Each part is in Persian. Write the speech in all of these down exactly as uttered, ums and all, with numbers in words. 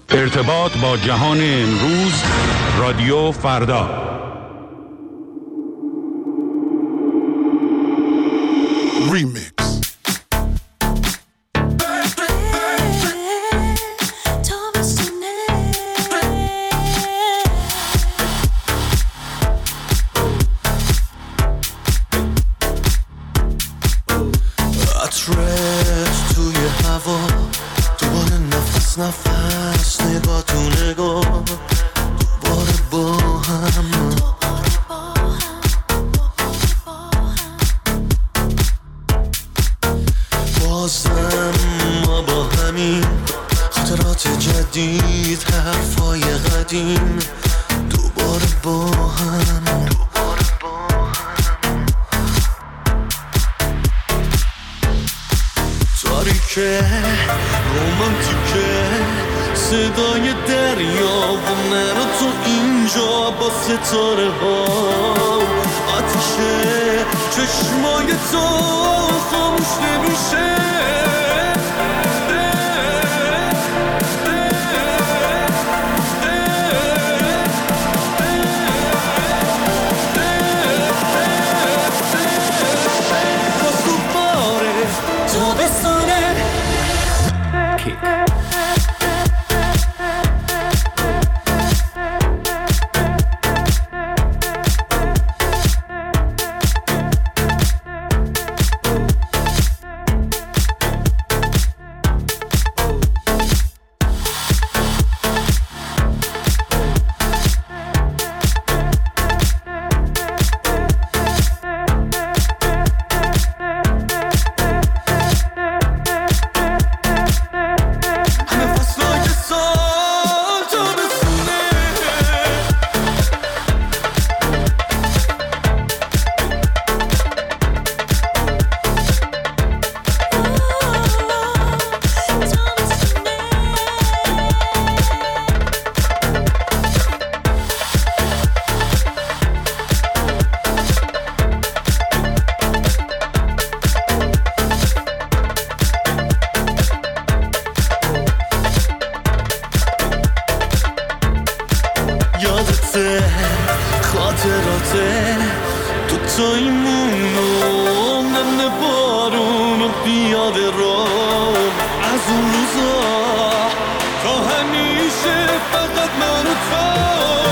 ارتباط با جهان امروز، رادیو فردا. Remix. عطرت توی هوا، دوباره نفس نفس، نگاه تو نگاه، دوباره با هم. بازم ما با همین خاطرات جدید، حرفای قدیم، دوباره با هم. تاریکه رومانتیکه، صدای دریا و من و تو اینجا با ستاره ها، آتیشه چشمای تو خاموش نمیشه. یادته خاطراته دوتاییمون رو، من بارون و پیاده رو، از اون روزا تا همیشه فقط من و تو.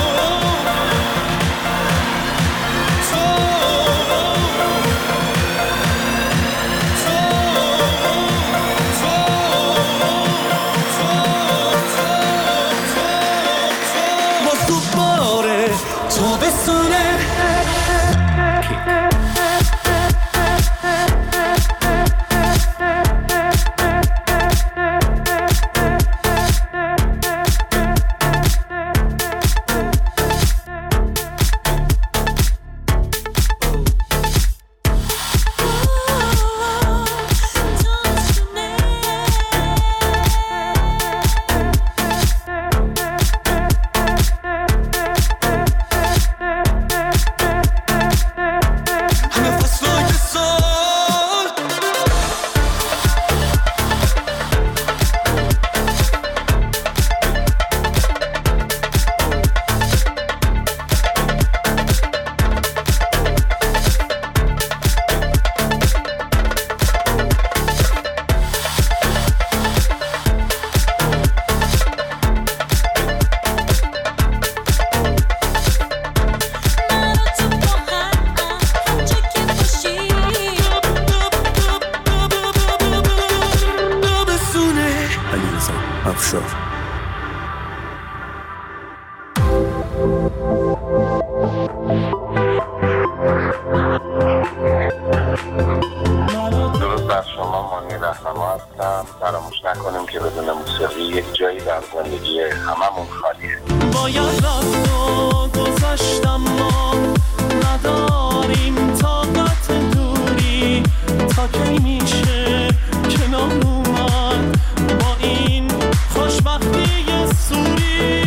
فراموش نکنیم که بدون موسیقی یک جایی در زندگی هممون خالیه. باید رفتو گذاشتم، ما نداریم طاقت دوری، تا کی میشه کنار اومد با این خوشبختی سوری.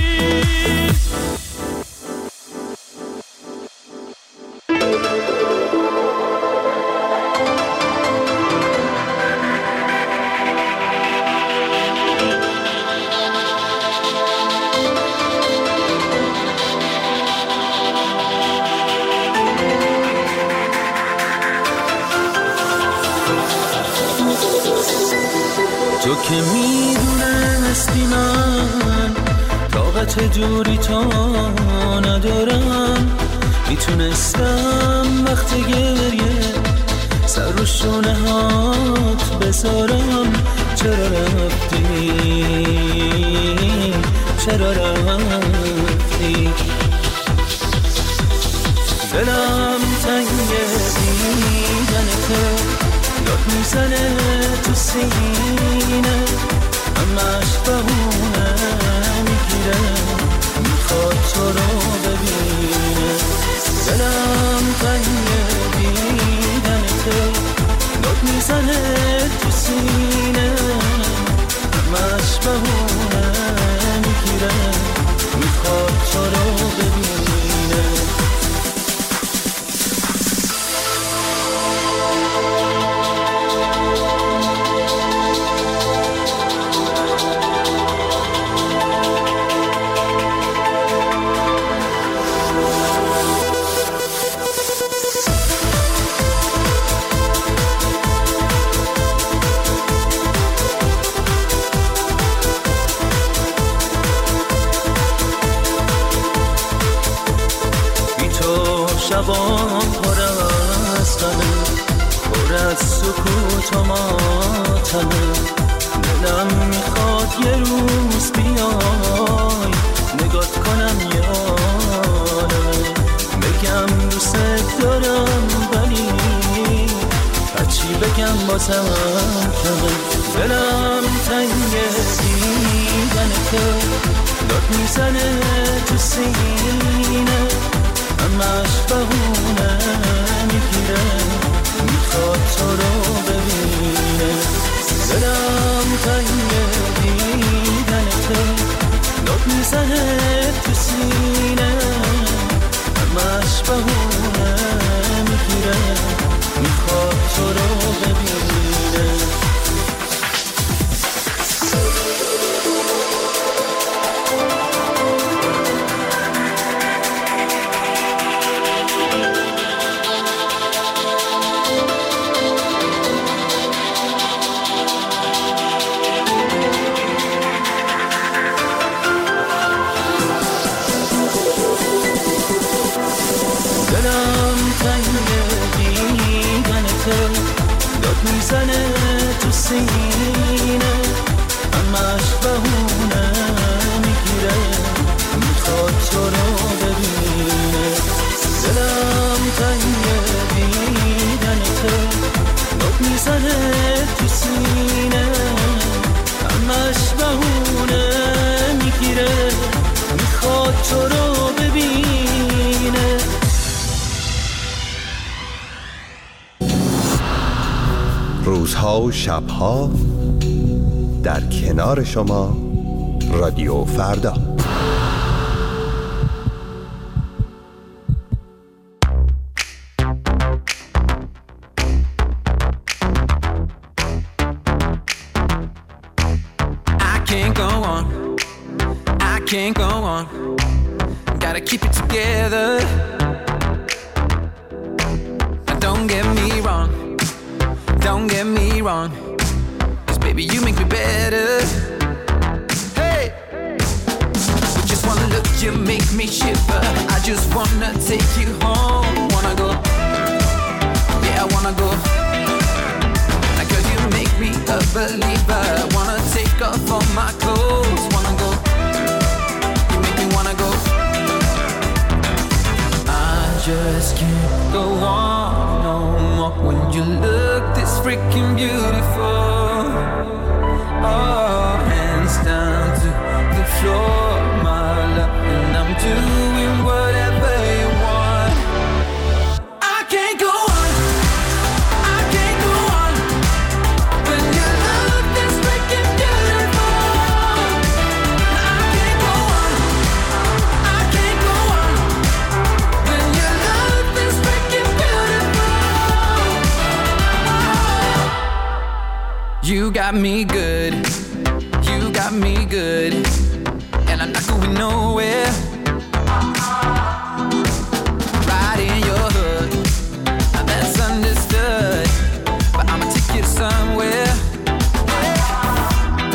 که میدونستی من طاقت دوری تا ندارم، میتونستم وقت گریه سر رو شونه هات بذارم. چرا رفتی چرا رفتی؟ دلم تنگ دیدنته، داد میزنه تو سینه، همش بهونه میگیره میخواد تو رو ببینه. دلم تنگ دیدنته، داد میزنه تو سینه، همش بهونه میگیره میخواد تو رو ببینه. شبان پر از غمه، پر از سکوت و ماتمه. دلم میخواد یه روز بیای نگات کنم یادمه، بگم دوست دارم ولی هرچی بگم بازم کمه. دلم تنگ دیدنته، داد میزنه تو سینه، همش بهونه میگیره میخواد تو رو ببینه. دلم تنگ دیدنته، داد میزنه تو سینه، همش بهونه میگیره میخواد تو رو ببینه. میزنه تو سینه، همش بهونه میگیره میخواد تو رو ببینه. دلم تنگ دیدنته، داد میزنه تو سینه، همش بهونه میگیره میخواد تو رو ببینه. روزها و شبها در کنار شما، رادیو فردا. I can't go on, I can't go on, gotta keep it together. Don't get me wrong, don't get me wrong, 'cause baby you make me better. Hey, with just one look you make me shiver. I just wanna take you home. Wanna go, yeah I wanna go. Like girl you make me a believer. Wanna take off all my clothes. Wanna go, you make me wanna go. I just can't go on no more when you look this freaking beautiful. Oh, hands down to the floor, my love, and I'm doing whatever you want. I can't go on, I can't go on when you look this freaking beautiful. I can't go on, I can't go on when you look this freaking beautiful. You got me good, you got me good, and I'm not going nowhere. Right in your hood, now that's understood, but I'ma take you somewhere.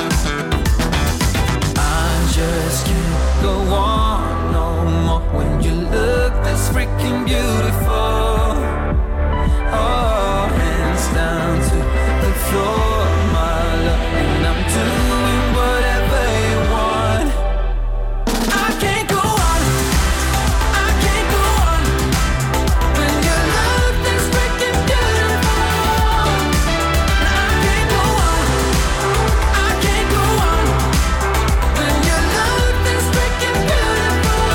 freaking beautiful. Oh, hands down to the floor, my love, and I'm doing whatever you want. I can't go on, I can't go on when your love is freaking beautiful. I can't go on, I can't go on when your love is freaking beautiful.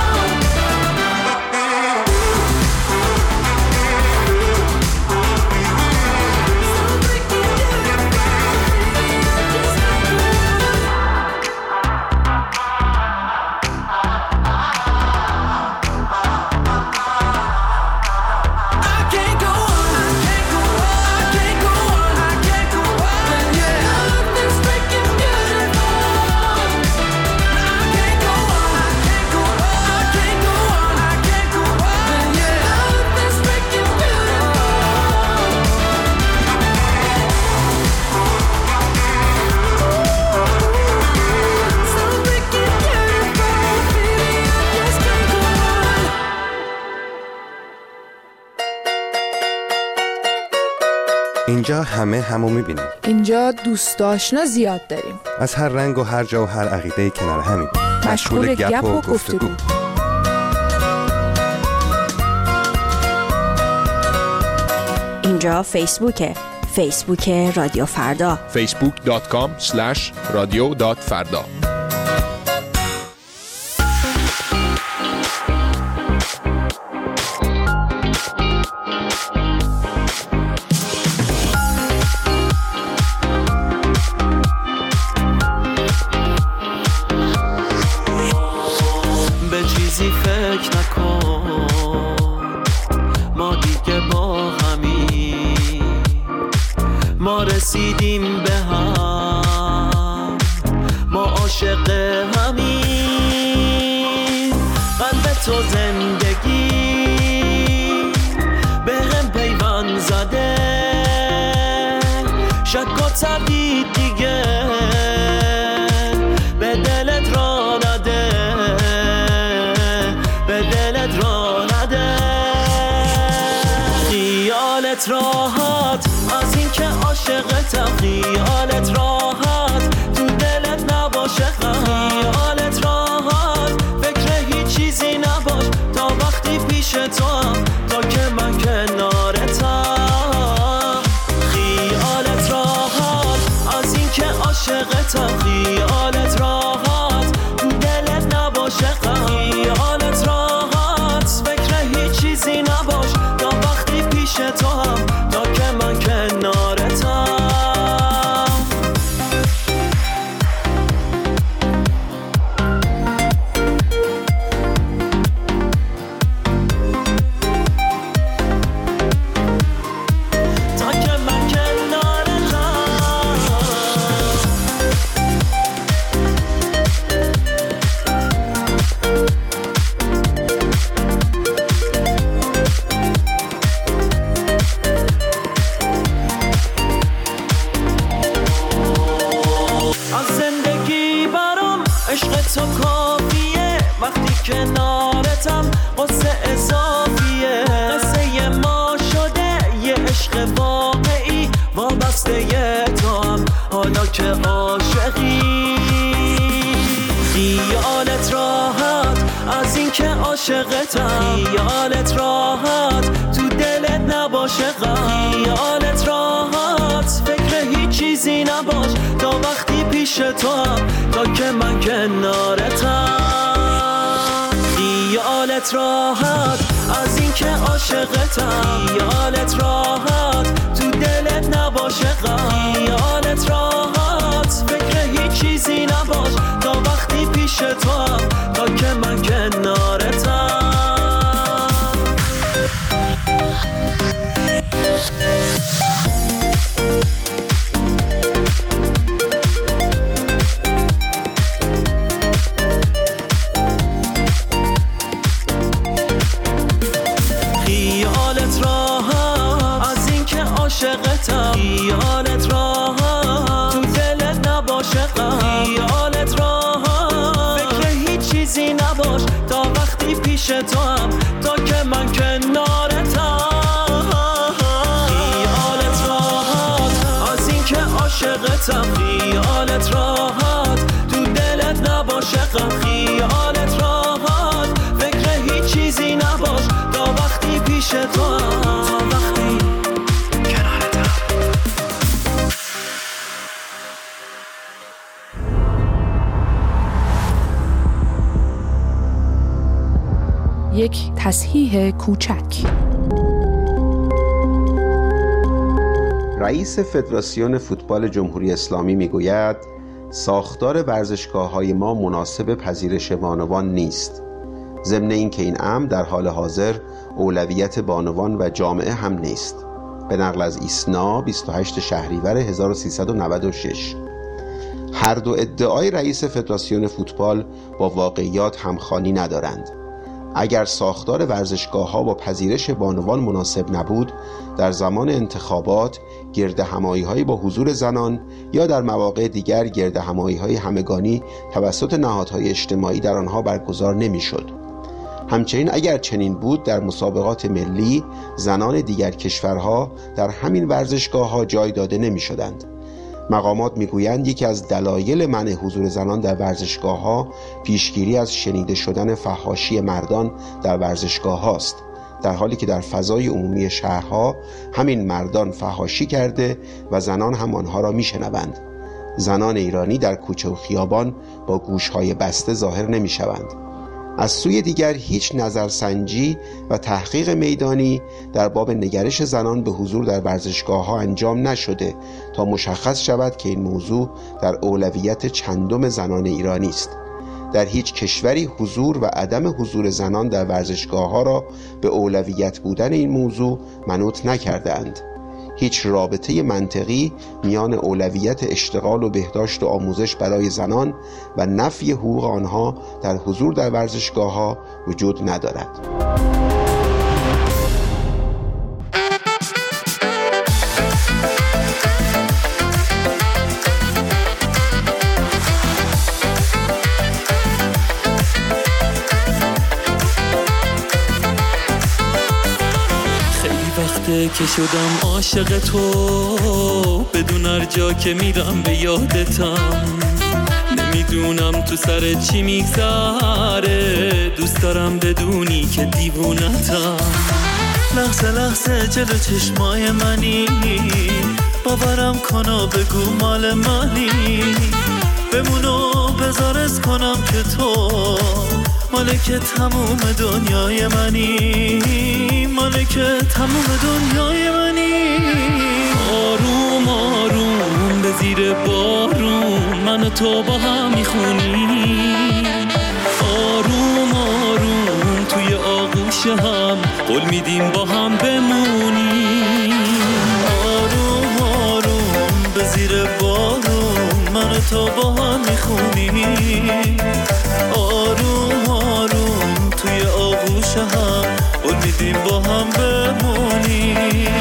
اینجا همه همو میبینیم. اینجا دوست آشنا زیاد داریم. از هر رنگ و هر جا و هر عقیده کنار همین. مشغول گپ و گفتگو. اینجا فیسبوکه. فیسبوک رادیو فردا. فیسبوک دات کام اسلش رادیو دات فردا. رسیدیم به هم، ما عاشق همین. قلب تو زندگی به هم پیوند زده، شک و تردید دیگه به دلت را نده، به دلت را نده. خیالت راحت از این که عاشقتم، خیالت راحت تو دلت نباشه غم، خیالت راحت فکر هیچ چیزی نباش تا وقتی پیش تو هم، تا که من کنارتم. خیالت راحت از این که عاشقتم، خیالت راحت تو دلت نباشه غم، خیالت راحت فکر هیچ چیزی نباش تا وقتی پیش تو هم، تا که من کنارتم. کنارتم قصه اضافیه، قصه ما شده یه عشق واقعی، وابسته تو هم حالا که عاشقی. خیالت راحت از این که عاشقتم، خیالت راحت تو دلت نباشه غم، خیالت راحت فکر هیچ چیزی نباش تا وقتی پیش تو هم، تا که من کنارتم. خیالت راحت از این که عاشقتم، خیالت راحت تو دلت نباشه غم، خیالت راحت فکر هیچ چیزی نباش تا وقتی پیش تو هم، تا که من کنارتم. عاشقتم، خیالت راحت تو دلت نباشه غم، خیالت راحت فکر هیچ چیزی نباش تا وقتی پیش تو هم، تا که من یک تصحیح کوچک. رئیس فدراسیون فوتبال جمهوری اسلامی میگوید ساختار ورزشگاه‌های ما مناسب پذیرش بانوان نیست. ضمن اینکه این امر در حال حاضر اولویت بانوان و جامعه هم نیست. به نقل از ایسنا بیست و هشتم شهریور هزار و سیصد و نود و شش. هر دو ادعای رئیس فدراسیون فوتبال با واقعیات همخوانی ندارند. اگر ساختار ورزشگاه‌ها با پذیرش بانوان مناسب نبود، در زمان انتخابات گردهمایی‌هایی با حضور زنان یا در مواقع دیگر گردهمایی‌های همگانی توسط نهادهای اجتماعی در آنها برگزار نمی‌شد. همچنین اگر چنین بود، در مسابقات ملی زنان دیگر کشورها در همین ورزشگاه‌ها جای داده نمی‌شدند. مقامات میگویند یکی از دلایل منع حضور زنان در ورزشگاه‌ها پیشگیری از شنیده شدن فحاشی مردان در ورزشگاه‌ها است، در حالی که در فضای عمومی شهرها همین مردان فحاشی کرده و زنان هم آنها را میشنوند. زنان ایرانی در کوچه و خیابان با گوش‌های بسته ظاهر نمی‌شوند. از سوی دیگر هیچ نظرسنجی و تحقیق میدانی در باب نگرش زنان به حضور در ورزشگاه‌ها انجام نشده تا مشخص شود که این موضوع در اولویت چندم زنان ایرانی است. در هیچ کشوری حضور و عدم حضور زنان در ورزشگاه‌ها را به اولویت بودن این موضوع منوط نکرده‌اند. هیچ رابطه منطقی میان اولویت اشتغال و بهداشت و آموزش برای زنان و نفی حقوق آنها در حضور در ورزشگاه‌ها وجود ندارد. که شدم عاشق تو، بدون هر جا که میرم به یادتم. نمیدونم تو سر چی میگذره، دوست دارم بدونی که دیوونتم. لحظه لحظه جلو چشمای منی، باورم کنا بگو مال منی. بمونو بذارز کنم که تو مالک تموم دنیای منی، مالک تموم دنیای منی. آروم آروم به زیر بارون من و تو با هم میخونیم. آروم آروم توی آغوش هم قول میدیم با هم بمونیم. آروم آروم به زیر بارون من و تو با هم میخونیم. آروم آروم توی آغوش هم قول میدیم با هم بمونیم.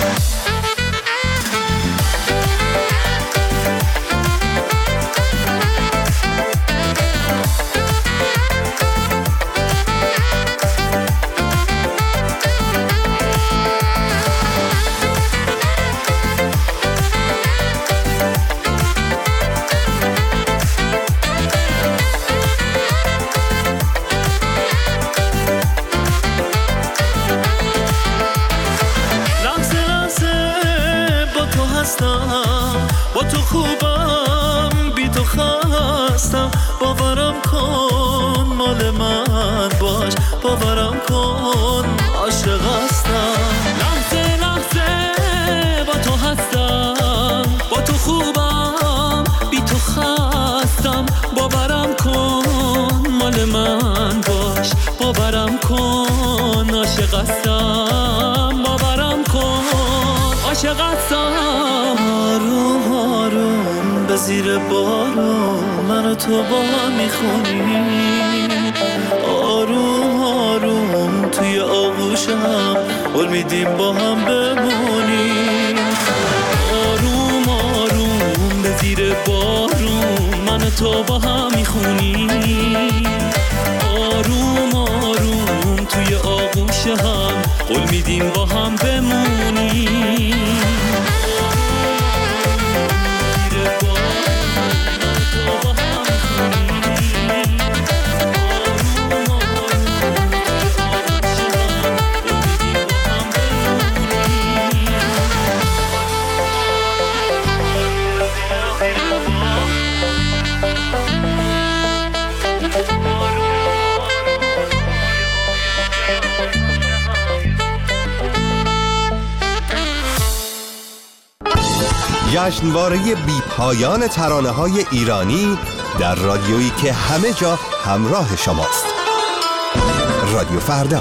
با تو خوبم بی تو خستم، باورم کن مال من باش، باورم کن عاشق هستم. لحظه لحظه با تو هستم، با تو خوبم بی تو خستم، باورم کن مال من باش، باورم کن عاشق هستم، باورم کن عاشق هستم. آروم آروم به زیر بارون من و تو با هم میخونیم. آروم آروم توی آغوش هم قول میدیم با هم بمونیم. آروم آروم به زیر بارون من و تو با هم میخونیم. آروم آروم توی آغوش هم قول میدیم با هم بمونیم. جشنواره بی پایان ترانه های ایرانی در رادیویی که همه جا همراه شماست. رادیو فردا.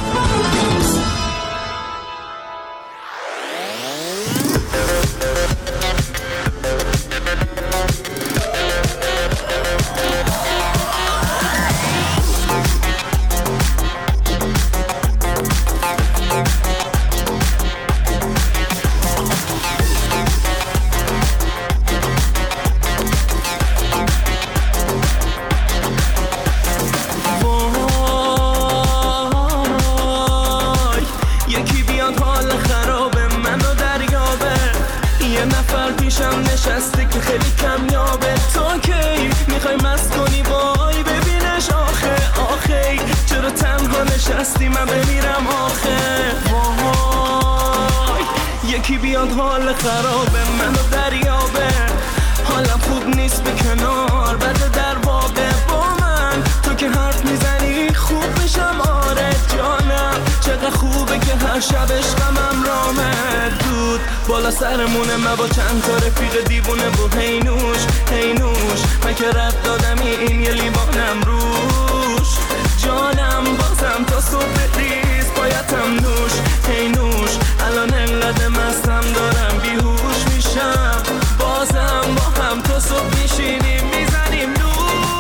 بالا سرمونه من با چند تا رفیق دیوونه و هینوش هینوش من که رد دادمی این یه لیوانم روش جانم بازم تا صبح ریز بایدم نوش هینوش الان انقدر مستم دارم بیهوش میشم بازم با هم تا صبح میشینیم میزنیم نوش.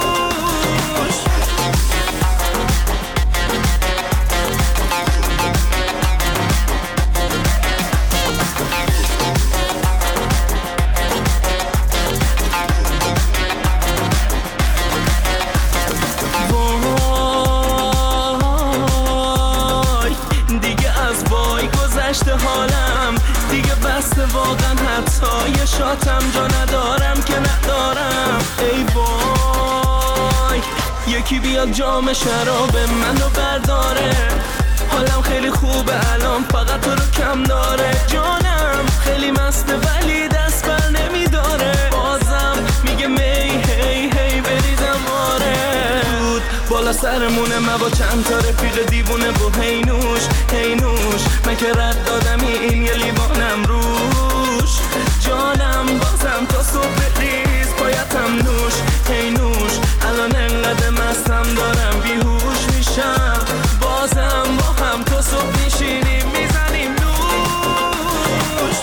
حالم دیگه بسته واقعا حتی یه شاتم جا ندارم که ندارم ای وای یکی بیاد جام شراب منو برداره حالم خیلی خوبه الان فقط تو رو کم داره جانم خیلی مسته ولی دست بر نمیداره بازم میگه می هی هی بریزم آره بود بالا سرمونه من با چند تا رفیق دیوونه و هینوش هینوش من که رد دادمی این یه لیوانم روش جانم بازم تا صبح ریز بایدم نوش هینوش الان انقدر مستم دارم بیهوش میشم بازم با هم تا صبح میشینیم میزنیم نوش.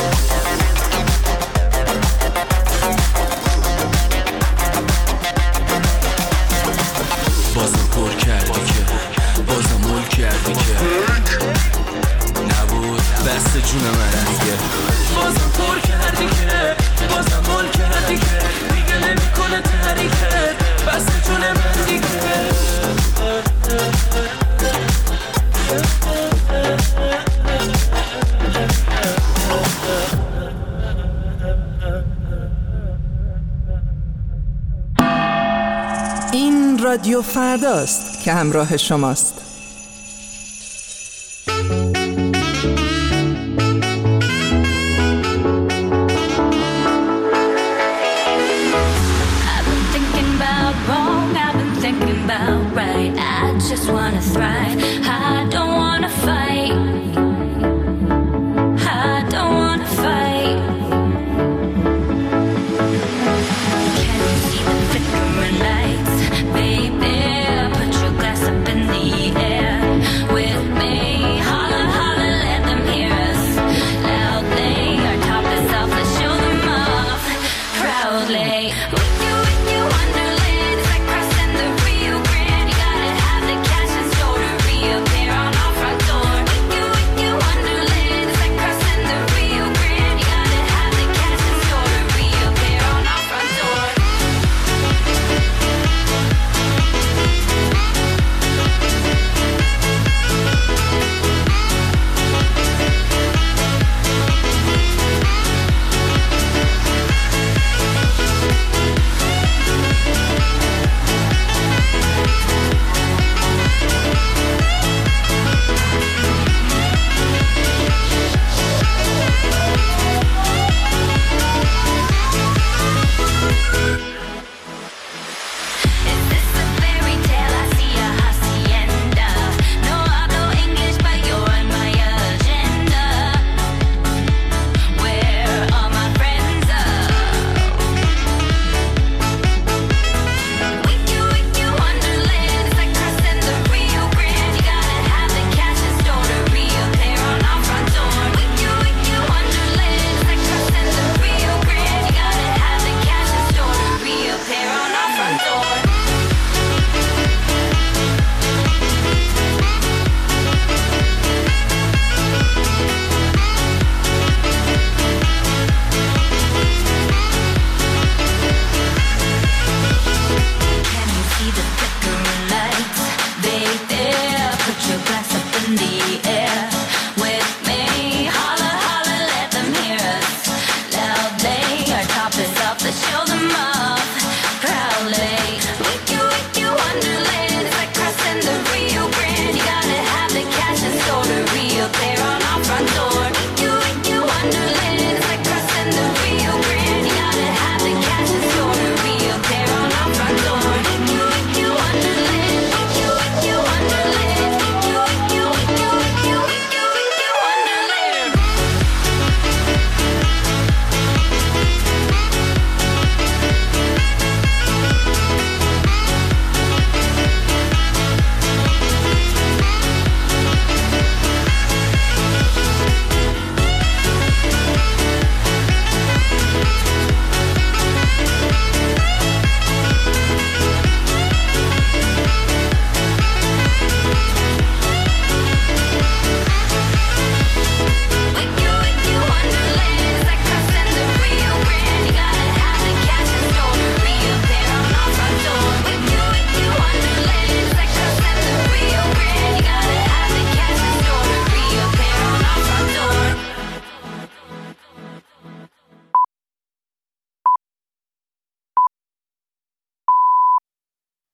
بازم پر کردی که بازم مول کردی که نبود بسته جون من دیگه بازم پر کردی که بازم مول کردی که دیگه نمیکنه تحریکت بسته جون من دیگه این رادیو فرداست که همراه شماست. Just wanna thrive. I don't wanna fight.